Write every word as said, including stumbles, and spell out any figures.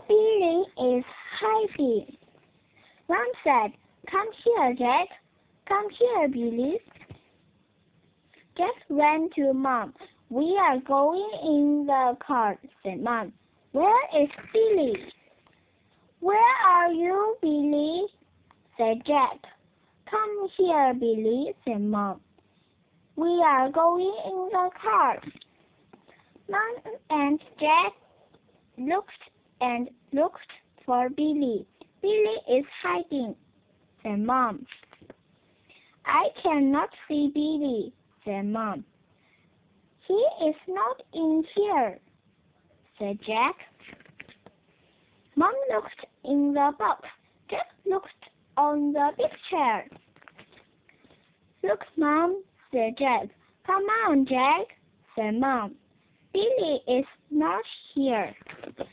Billy is hiding. Mom said, "Come here, Jack. Come here, Billy." Jack ran to Mom. "We are going in the car," said Mom. "Where is Billy?" "Where are you, Billy?" said Jack. "Come here, Billy," said Mom. "We are going in the car." Mom and Jack looked and looked for Billy. "Billy is hiding," said Mom. "I cannot see Billy," said Mom. "He is not in here," said Jack. Mom looked in the box. Jack looked on the big chair. "Look, Mom," said Jack. "Come on, Jack," said Mom. "Billy is not here."